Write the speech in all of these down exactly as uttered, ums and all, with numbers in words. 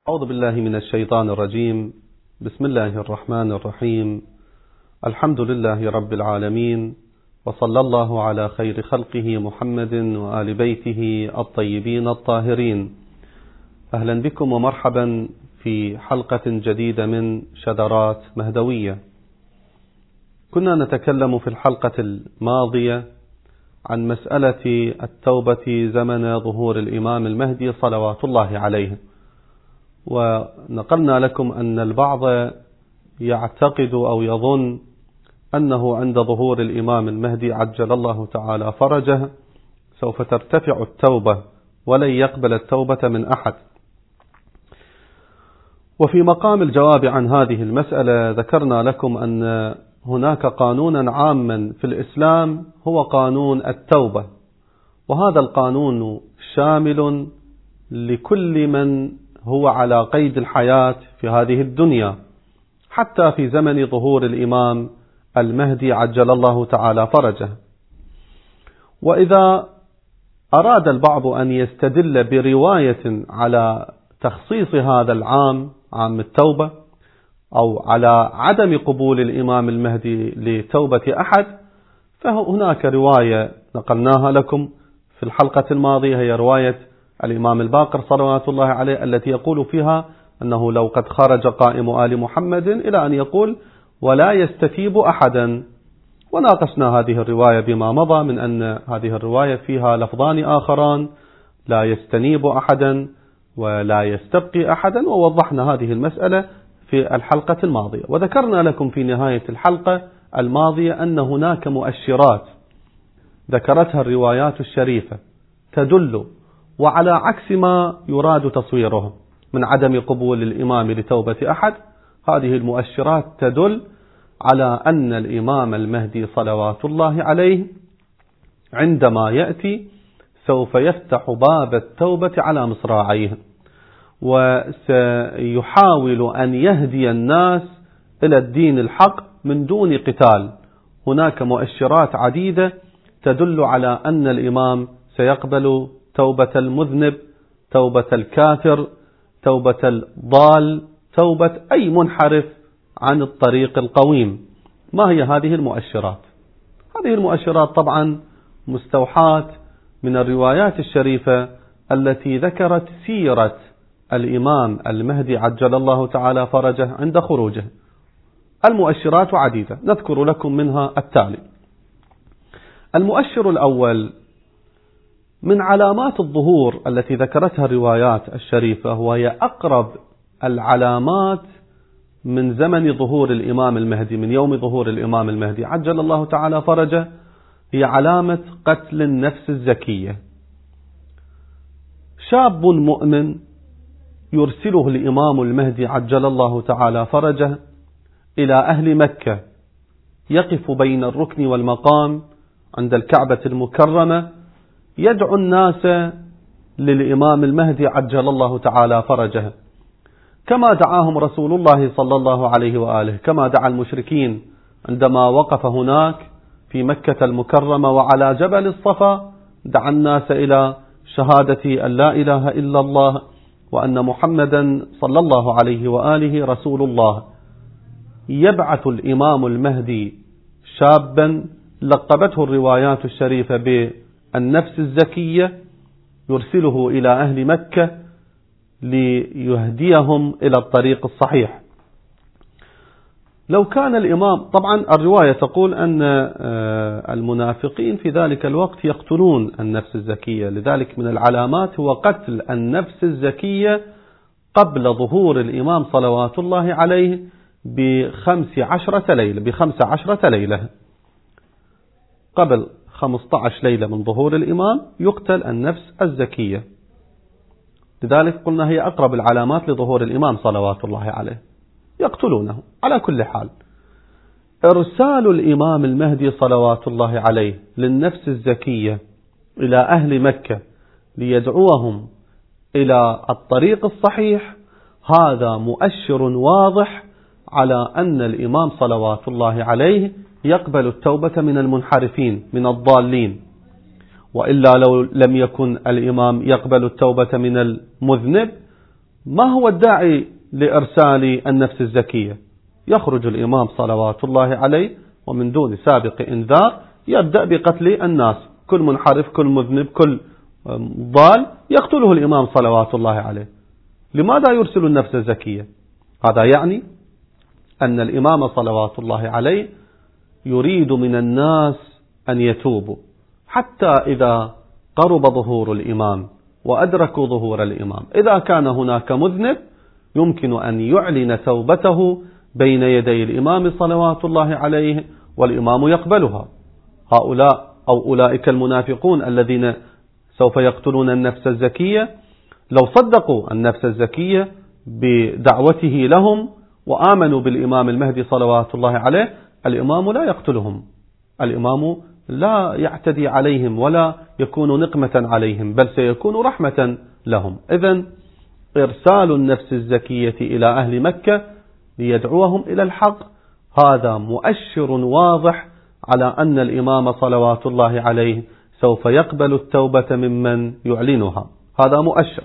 أعوذ بالله من الشيطان الرجيم. بسم الله الرحمن الرحيم. الحمد لله رب العالمين، وصلى الله على خير خلقه محمد وآل بيته الطيبين الطاهرين. أهلا بكم ومرحبا في حلقة جديدة من شذرات مهدوية. كنا نتكلم في الحلقة الماضية عن مسألة التوبة زمن ظهور الإمام المهدي صلوات الله عليه، ونقلنا لكم أن البعض يعتقد أو يظن أنه عند ظهور الإمام المهدي عجل الله تعالى فرجه سوف ترتفع التوبة ولن يقبل التوبة من أحد. وفي مقام الجواب عن هذه المسألة ذكرنا لكم أن هناك قانونا عاما في الإسلام هو قانون التوبة، وهذا القانون شامل لكل من هو على قيد الحياة في هذه الدنيا، حتى في زمن ظهور الإمام المهدي عجل الله تعالى فرجه. وإذا أراد البعض أن يستدل برواية على تخصيص هذا العام، عام التوبة، أو على عدم قبول الإمام المهدي لتوبة أحد، فهناك رواية نقلناها لكم في الحلقة الماضية، هي رواية الإمام الباقر صلوات الله عليه، التي يقول فيها أنه لو قد خرج قائم آل محمد، إلى أن يقول ولا يستتيب أحدا. وناقشنا هذه الرواية بما مضى من أن هذه الرواية فيها لفظان آخران، لا يستنيب أحدا ولا يستبقي أحدا، ووضحنا هذه المسألة في الحلقة الماضية. وذكرنا لكم في نهاية الحلقة الماضية أن هناك مؤشرات ذكرتها الروايات الشريفة تدل وعلى عكس ما يراد تصويره من عدم قبول الإمام لتوبة أحد. هذه المؤشرات تدل على أن الإمام المهدي صلوات الله عليه عندما يأتي سوف يفتح باب التوبة على مصراعيه، وسيحاول أن يهدي الناس إلى الدين الحق من دون قتال. هناك مؤشرات عديدة تدل على أن الإمام سيقبل توبة المذنب، توبة الكافر، توبة الضال، توبة أي منحرف عن الطريق القويم. ما هي هذه المؤشرات؟ هذه المؤشرات طبعا مستوحاة من الروايات الشريفة التي ذكرت سيرة الإمام المهدي عجل الله تعالى فرجه عند خروجه. المؤشرات عديدة، نذكر لكم منها التالي. المؤشر الأول من علامات الظهور التي ذكرتها الروايات الشريفة، وهي أقرب العلامات من زمن ظهور الإمام المهدي، من يوم ظهور الإمام المهدي عجل الله تعالى فرجه، هي علامة قتل النفس الزكية. شاب مؤمن يرسله الإمام المهدي عجل الله تعالى فرجه إلى أهل مكة، يقف بين الركن والمقام عند الكعبة المكرمة، يدعو الناس للإمام المهدي عجل الله تعالى فرجه، كما دعاهم رسول الله صلى الله عليه وآله، كما دعا المشركين عندما وقف هناك في مكة المكرمة وعلى جبل الصفا، دعا الناس إلى شهادة أن لا إله إلا الله وأن محمدا صلى الله عليه وآله رسول الله. يبعث الإمام المهدي شابا لقبته الروايات الشريفة بالنفس الزكية، يرسله إلى أهل مكة ليهديهم إلى الطريق الصحيح. لو كان الإمام، طبعا الرواية تقول أن المنافقين في ذلك الوقت يقتلون النفس الزكية، لذلك من العلامات هو قتل النفس الزكية قبل ظهور الإمام صلوات الله عليه بخمس عشرة ليلة بخمس عشرة ليلة قبل خمسة عشر ليلة من ظهور الإمام يقتل النفس الزكية. لذلك قلنا هي أقرب العلامات لظهور الإمام صلوات الله عليه، يقتلونه. على كل حال، إرسال الإمام المهدي صلوات الله عليه للنفس الزكية إلى أهل مكة ليدعوهم إلى الطريق الصحيح، هذا مؤشر واضح على أن الإمام صلوات الله عليه يقبل التوبة من المنحرفين من الضالين. وإلا لو لم يكن الإمام يقبل التوبة من المذنب ما هو الداعي لإرسال النفس الزكية؟ يخرج الإمام صلوات الله عليه ومن دون سابق إنذار يبدأ بقتل الناس، كل منحرف كل مذنب كل ضال يقتله الإمام صلوات الله عليه. لماذا يرسل النفس الزكية؟ هذا يعني أن الإمام صلوات الله عليه يريد من الناس أن يتوبوا، حتى إذا قرب ظهور الإمام وأدركوا ظهور الإمام، إذا كان هناك مذنب يمكن أن يعلن توبته بين يدي الإمام صلوات الله عليه والإمام يقبلها. هؤلاء أو أولئك المنافقون الذين سوف يقتلون النفس الزكية لو صدقوا النفس الزكية بدعوته لهم وآمنوا بالإمام المهدي صلوات الله عليه، الإمام لا يقتلهم، الإمام لا يعتدي عليهم ولا يكون نقمة عليهم، بل سيكون رحمة لهم. إذن إرسال النفس الزكية إلى أهل مكة ليدعوهم إلى الحق هذا مؤشر واضح على أن الإمام صلوات الله عليه سوف يقبل التوبة ممن يعلنها. هذا مؤشر.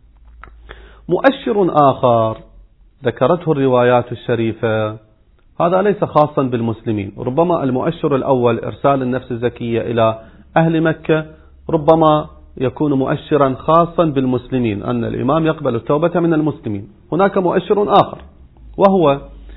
مؤشر آخر ذكرته الروايات الشريفة، هذا ليس خاصا بالمسلمين، ربما المؤشر الأول إرسال النفس الزكية إلى أهل مكة ربما يكون مؤشرا خاصا بالمسلمين، أن الإمام يقبل التوبة من المسلمين. هناك مؤشر آخر، وهو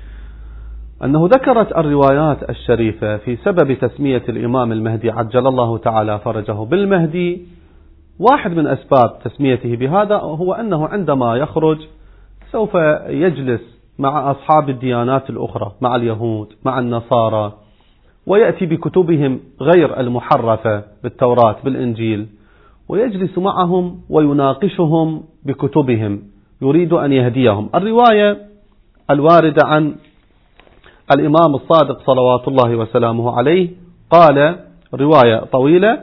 أنه ذكرت الروايات الشريفة في سبب تسمية الإمام المهدي عجل الله تعالى فرجه بالمهدي. واحد من أسباب تسميته بهذا هو أنه عندما يخرج سوف يجلس مع أصحاب الديانات الأخرى، مع اليهود مع النصارى، ويأتي بكتبهم غير المحرفة بالتوراة بالإنجيل، ويجلس معهم ويناقشهم بكتبهم، يريد أن يهديهم. الرواية الواردة عن الإمام الصادق صلوات الله وسلامه عليه قال، رواية طويلة،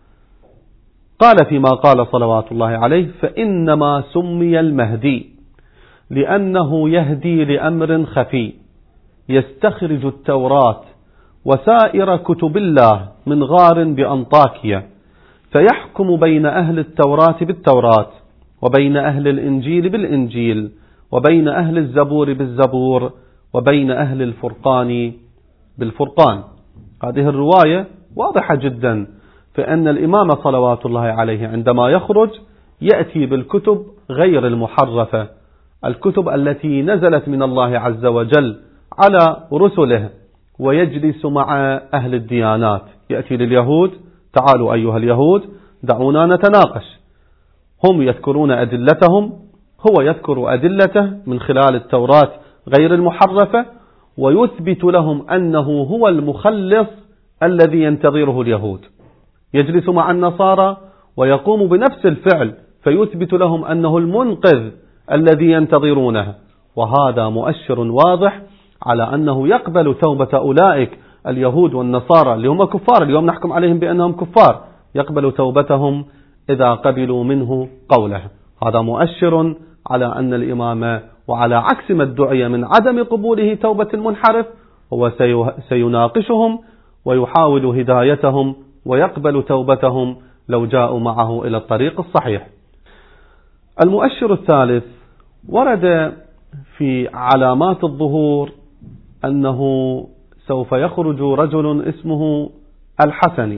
قال فيما قال صلوات الله عليه: فإنما سمي المهدي لأنه يهدي لأمر خفي يستخرج التوراة وسائر كتب الله من غار بأنطاكيا، فيحكم بين أهل التوراة بالتوراة، وبين أهل الإنجيل بالإنجيل، وبين أهل الزبور بالزبور، وبين أهل الفرقان بالفرقان. هذه الرواية واضحة جدا، فإن الإمام صلوات الله عليه عندما يخرج يأتي بالكتب غير المحرفة، الكتب التي نزلت من الله عز وجل على رسله، ويجلس مع أهل الديانات، يأتي لليهود: تعالوا أيها اليهود دعونا نتناقش. هم يذكرون أدلتهم، هو يذكر أدلته من خلال التوراة غير المحرفة، ويثبت لهم أنه هو المخلص الذي ينتظره اليهود. يجلس مع النصارى ويقوم بنفس الفعل، فيثبت لهم أنه المنقذ الذي ينتظرونه. وهذا مؤشر واضح على أنه يقبل توبة أولئك اليهود والنصارى اللي هم كفار، اليوم نحكم عليهم بأنهم كفار، يقبل توبتهم إذا قبلوا منه قوله. هذا مؤشر على أن الإمام، وعلى عكس ما ادعي من عدم قبوله توبة المنحرف، هو سيناقشهم ويحاول هدايتهم ويقبل توبتهم لو جاءوا معه إلى الطريق الصحيح. المؤشر الثالث ورد في علامات الظهور أنه سوف يخرج رجل اسمه الحسني.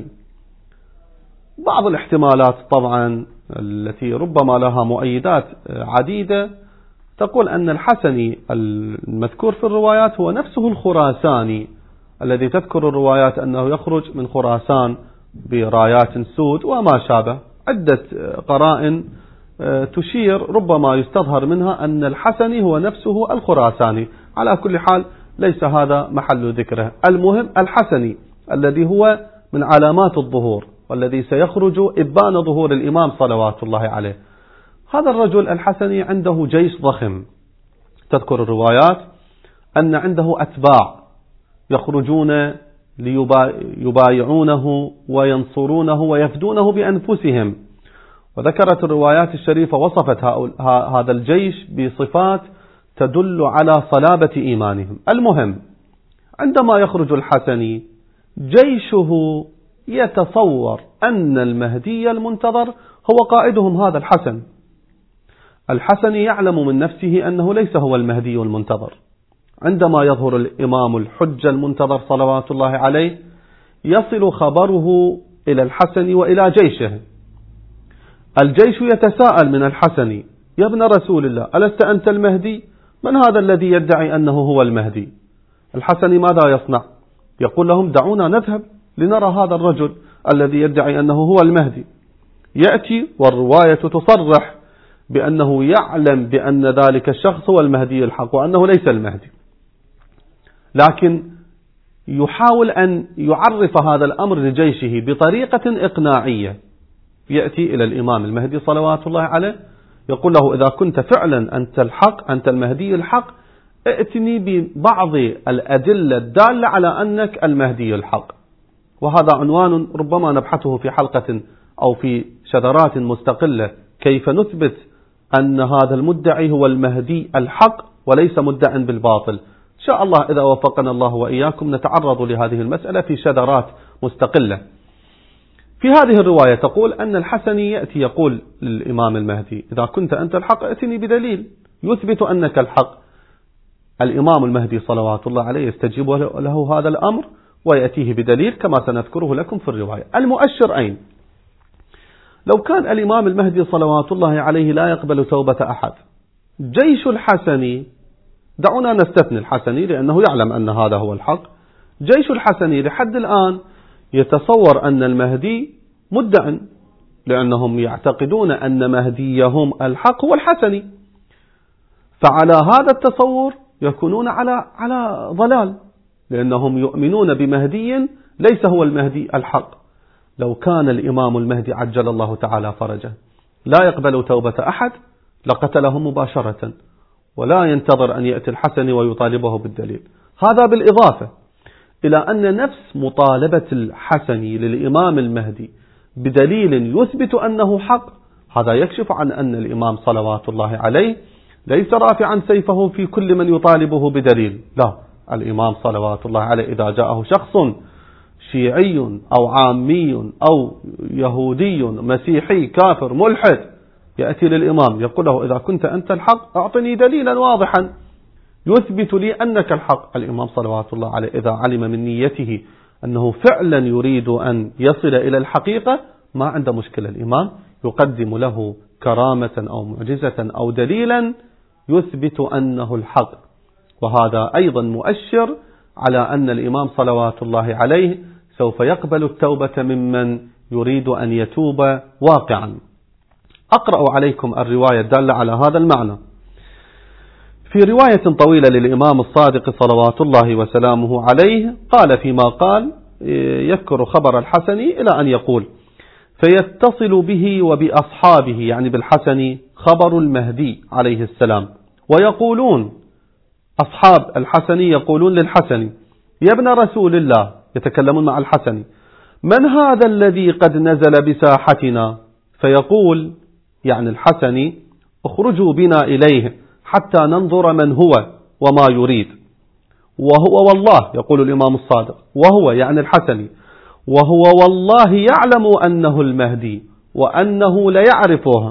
بعض الاحتمالات طبعا التي ربما لها مؤيدات عديدة تقول أن الحسني المذكور في الروايات هو نفسه الخراساني الذي تذكر الروايات أنه يخرج من خراسان برايات سود وما شابه. عدة قرائن تشير ربما يستظهر منها أن الحسني هو نفسه الخراساني. على كل حال ليس هذا محل ذكره. المهم الحسني الذي هو من علامات الظهور والذي سيخرج إبان ظهور الإمام صلوات الله عليه. هذا الرجل الحسني عنده جيش ضخم. تذكر الروايات أن عنده أتباع يخرجون ليبايعونه وينصرونه ويفدونه بأنفسهم. وذكرت الروايات الشريفة وصفت هذا الجيش بصفات تدل على صلابة إيمانهم. المهم عندما يخرج الحسني جيشه يتصور أن المهدي المنتظر هو قائدهم هذا الحسن. الحسني يعلم من نفسه أنه ليس هو المهدي المنتظر. عندما يظهر الإمام الحجة المنتظر صلوات الله عليه يصل خبره إلى الحسن وإلى جيشه. الجيش يتساءل من الحسن: يا ابن رسول الله، ألست أنت المهدي؟ من هذا الذي يدعي أنه هو المهدي؟ الحسن ماذا يصنع؟ يقول لهم: دعونا نذهب لنرى هذا الرجل الذي يدعي أنه هو المهدي. يأتي والرواية تصرح بأنه يعلم بأن ذلك الشخص هو المهدي الحق وأنه ليس المهدي، لكن يحاول أن يعرف هذا الأمر لجيشه بطريقة إقناعية. يأتي إلى الإمام المهدي صلوات الله عليه يقول له: إذا كنت فعلا أنت الحق، أنت المهدي الحق، ائتني ببعض الأدلة الدالة على أنك المهدي الحق. وهذا عنوان ربما نبحثه في حلقة أو في شذرات مستقلة، كيف نثبت أن هذا المدعي هو المهدي الحق وليس مدعٍ بالباطل. إن شاء الله إذا وفقنا الله وإياكم نتعرض لهذه المسألة في شذرات مستقلة. في هذه الرواية تقول أن الحسني يأتي يقول للإمام المهدي: إذا كنت أنت الحق ائتني بدليل يثبت أنك الحق. الإمام المهدي صلوات الله عليه يستجيب له هذا الأمر ويأتيه بدليل كما سنذكره لكم في الرواية. المؤشر أين؟ لو كان الإمام المهدي صلوات الله عليه لا يقبل توبة أحد، جيش الحسني، دعونا نستثني الحسني لأنه يعلم أن هذا هو الحق، جيش الحسني لحد الآن يتصور أن المهدي مدع، لأنهم يعتقدون أن مهديهم الحق هو الحسني، فعلى هذا التصور يكونون على على ضلال، لأنهم يؤمنون بمهدي ليس هو المهدي الحق. لو كان الإمام المهدي عجل الله تعالى فرجه لا يقبل توبة أحد لقتله مباشرة ولا ينتظر أن يأتي الحسن ويطالبه بالدليل. هذا بالإضافة إلى أن نفس مطالبة الحسن للإمام المهدي بدليل يثبت أنه حق، هذا يكشف عن أن الإمام صلوات الله عليه ليس رافعا سيفه في كل من يطالبه بدليل، لا، الإمام صلوات الله عليه إذا جاءه شخص شيعي أو عامي أو يهودي مسيحي كافر ملحد يأتي للإمام يقول له: إذا كنت أنت الحق أعطني دليلا واضحا يثبت لي أنك الحق. الإمام صلوات الله عليه إذا علم من نيته أنه فعلا يريد أن يصل إلى الحقيقة ما عنده مشكلة، الإمام يقدم له كرامة أو معجزة أو دليلا يثبت أنه الحق. وهذا أيضا مؤشر على أن الإمام صلوات الله عليه سوف يقبل التوبة ممن يريد أن يتوب واقعا. أقرأ عليكم الرواية الدالة على هذا المعنى. في رواية طويلة للإمام الصادق صلوات الله وسلامه عليه قال فيما قال، يذكر خبر الحسن إلى أن يقول: فيتصل به وبأصحابه، يعني بالحسن، خبر المهدي عليه السلام، ويقولون أصحاب الحسن يقولون للحسن: يا ابن رسول الله، يتكلمون مع الحسن، من هذا الذي قد نزل بساحتنا؟ فيقول يعني الحسن: اخرجوا بنا إليه حتى ننظر من هو وما يريد. وهو والله، يقول الإمام الصادق، وهو يعني الحسن، وهو والله يعلم أنه المهدي وأنه ليعرفه،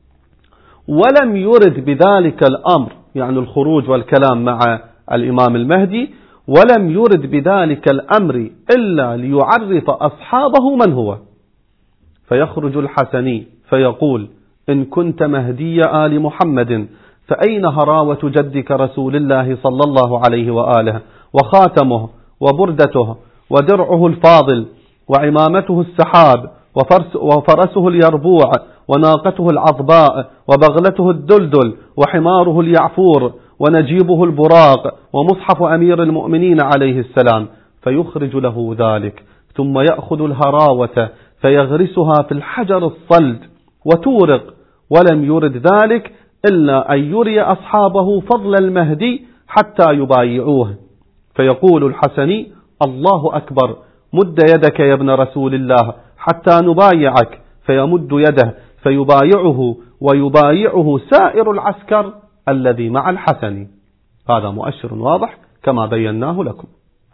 ولم يرد بذلك الأمر، يعني الخروج والكلام مع الإمام المهدي، ولم يرد بذلك الأمر إلا ليعرف أصحابه من هو. فيخرج الحسني فيقول: إن كنت مهدي آل محمد فأين هراوة جدك رسول الله صلى الله عليه وآله، وخاتمه وبردته ودرعه الفاضل وعمامته السحاب وفرسه اليربوع وناقته العضباء وبغلته الدلدل وحماره اليعفور ونجيبه البراق ومصحف أمير المؤمنين عليه السلام. فيخرج له ذلك، ثم يأخذ الهراوة فيغرسها في الحجر الصلد وتورق، ولم يرد ذلك إلا أن يري أصحابه فضل المهدي حتى يبايعوه. فيقول الحسني: الله أكبر، مد يدك يا ابن رسول الله حتى نبايعك. فيمد يده فيبايعه ويبايعه سائر العسكر الذي مع الحسن. هذا مؤشر واضح كما بيناه لكم.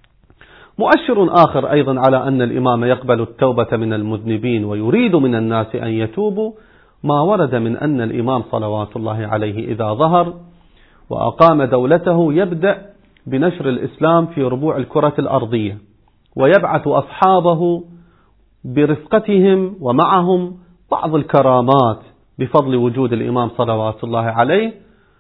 مؤشر آخر أيضا على أن الإمام يقبل التوبة من المذنبين ويريد من الناس أن يتوبوا، ما ورد من أن الإمام صلوات الله عليه إذا ظهر وأقام دولته يبدأ بنشر الإسلام في ربوع الكرة الأرضية، ويبعث أصحابه برفقتهم ومعهم بعض الكرامات بفضل وجود الإمام صلوات الله عليه.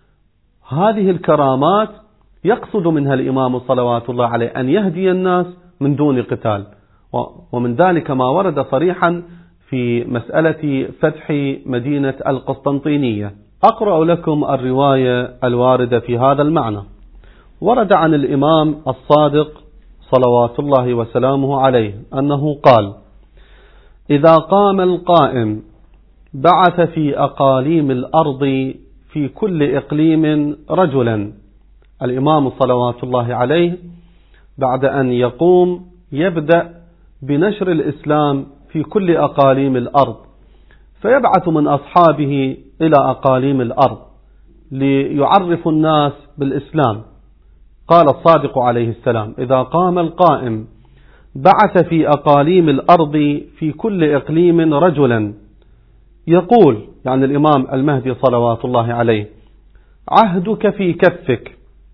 هذه الكرامات يقصد منها الإمام صلوات الله عليه أن يهدي الناس من دون قتال، ومن ذلك ما ورد صريحا في مسألة فتح مدينة القسطنطينية. أقرأ لكم الرواية الواردة في هذا المعنى. ورد عن الإمام الصادق صلوات الله وسلامه عليه أنه قال: إذا قام القائم بعث في أقاليم الأرض في كل إقليم رجلا. الإمام صلوات الله عليه بعد أن يقوم يبدأ بنشر الإسلام في كل أقاليم الأرض، فيبعث من أصحابه إلى أقاليم الأرض ليعرف الناس بالإسلام. قال الصادق عليه السلام: إذا قام القائم بعث في أقاليم الأرض في كل إقليم رجلا يقول، يعني الإمام المهدي صلوات الله عليه: عهدك في كفك،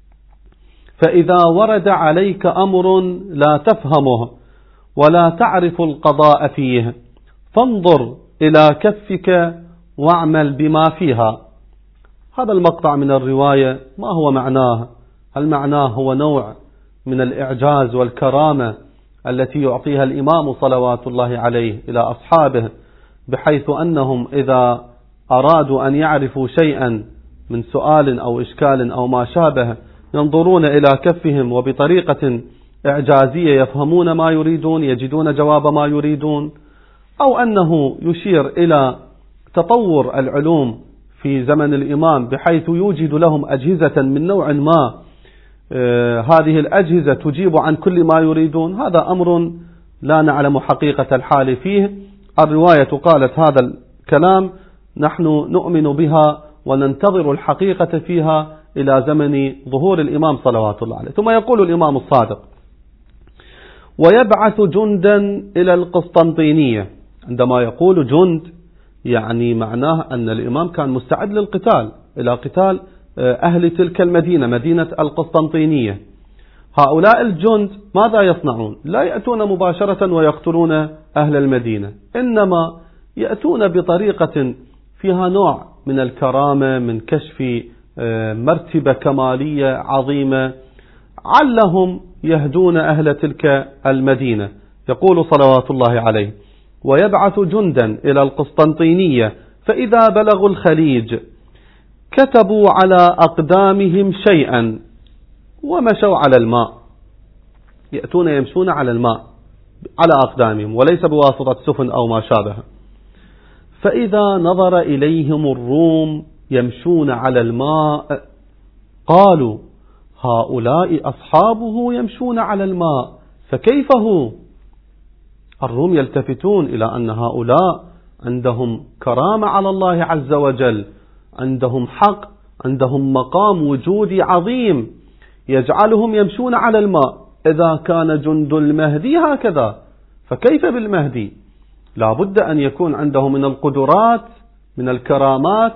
فإذا ورد عليك أمر لا تفهمه ولا تعرف القضاء فيه فانظر إلى كفك واعمل بما فيها. هذا المقطع من الرواية ما هو معناه؟ هل معناه هو نوع من الإعجاز والكرامة التي يعطيها الإمام صلوات الله عليه إلى أصحابه، بحيث أنهم إذا أرادوا أن يعرفوا شيئا من سؤال أو إشكال أو ما شابه ينظرون إلى كفهم وبطريقة إعجازية يفهمون ما يريدون، يجدون جواب ما يريدون؟ أو أنه يشير إلى تطور العلوم في زمن الإمام بحيث يوجد لهم أجهزة من نوع ما، آه هذه الأجهزة تجيب عن كل ما يريدون؟ هذا أمر لا نعلم حقيقة الحال فيه. الرواية قالت هذا الكلام، نحن نؤمن بها وننتظر الحقيقة فيها إلى زمن ظهور الإمام صلوات الله عليه. ثم يقول الإمام الصادق: ويبعث جندا إلى القسطنطينية. عندما يقول جند يعني معناه أن الإمام كان مستعد للقتال، إلى قتال أهل تلك المدينة، مدينة القسطنطينية. هؤلاء الجند ماذا يصنعون؟ لا يأتون مباشرة ويقتلون أهل المدينة، إنما يأتون بطريقة فيها نوع من الكرامة، من كشف مرتبة كمالية عظيمة، علهم يهدون أهل تلك المدينة. يقول صلوات الله عليه: ويبعث جندا إلى القسطنطينية فإذا بلغوا الخليج كتبوا على أقدامهم شيئا ومشوا على الماء. يأتون يمشون على الماء على أقدامهم وليس بواسطة سفن أو ما شابه. فإذا نظر إليهم الروم يمشون على الماء قالوا: هؤلاء أصحابه يمشون على الماء فكيف هو؟ الروم يلتفتون إلى أن هؤلاء عندهم كرامة على الله عز وجل، عندهم حق، عندهم مقام وجودي عظيم يجعلهم يمشون على الماء. إذا كان جند المهدي هكذا فكيف بالمهدي؟ لا بد أن يكون عنده من القدرات، من الكرامات،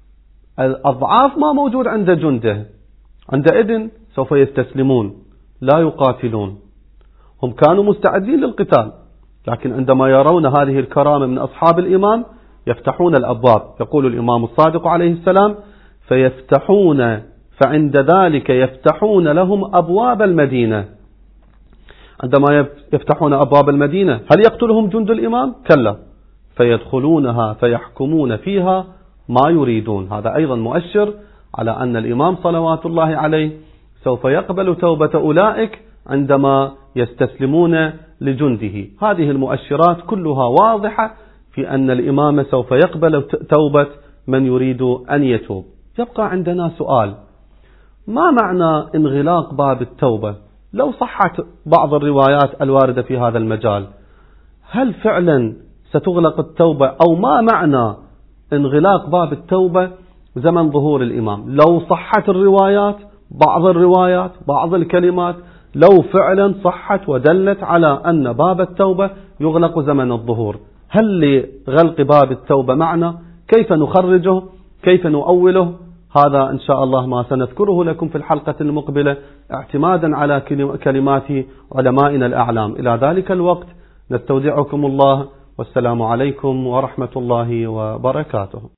الأضعاف ما موجود عند جنده. عندئذ سوف يستسلمون لا يقاتلون. هم كانوا مستعدين للقتال، لكن عندما يرون هذه الكرامة من أصحاب الإمام يفتحون الأبواب. يقول الإمام الصادق عليه السلام: فيفتحون فعند ذلك يفتحون لهم أبواب المدينة. عندما يفتحون أبواب المدينة هل يقتلهم جند الإمام؟ كلا، فيدخلونها فيحكمون فيها ما يريدون. هذا أيضا مؤشر على أن الإمام صلوات الله عليه سوف يقبل توبة أولئك عندما يستسلمون لجنده. هذه المؤشرات كلها واضحة في أن الإمام سوف يقبل توبة من يريد أن يتوب. يبقى عندنا سؤال: ما معنى انغلاق باب التوبة؟ لو صحت بعض الروايات الواردة في هذا المجال، هل فعلا ستغلق التوبة؟ أو ما معنى انغلاق باب التوبة زمن ظهور الإمام؟ لو صحت الروايات، بعض الروايات، بعض الكلمات لو فعلا صحت ودلت على أن باب التوبة يغلق زمن الظهور، هل لغلق باب التوبة معنى؟ كيف نخرجه، كيف نؤوله، هذا إن شاء الله ما سنذكره لكم في الحلقة المقبلة اعتمادا على كلمات علمائنا الأعلام. إلى ذلك الوقت نستودعكم الله، والسلام عليكم ورحمة الله وبركاته.